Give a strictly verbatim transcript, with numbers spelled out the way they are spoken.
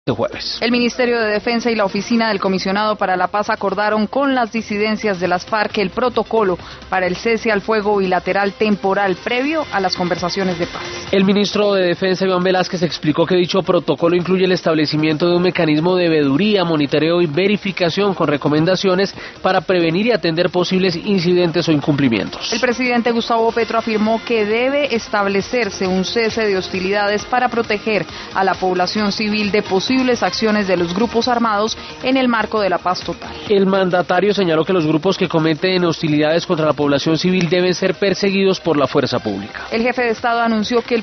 de jueves. El Ministerio de Defensa y la Oficina del Comisionado para la Paz acordaron con las disidencias de las FARC el protocolo para el cese al fuego bilateral temporal previo a las conversaciones de paz. El ministro de Defensa, Iván Velázquez, explicó que dicho protocolo incluye el establecimiento de un mecanismo de veeduría, monitoreo y verificación con recomendaciones para prevenir y atender posibles incidentes o incumplimientos. El presidente Gustavo Petro afirmó que debe establecerse un cese de hostilidades para proteger a la población civil de posibles acciones de los grupos armados en el marco de la paz total. El mandatario señaló que los grupos que cometen hostilidades contra la población civil deben ser perseguidos por la fuerza pública. El jefe de Estado anunció que el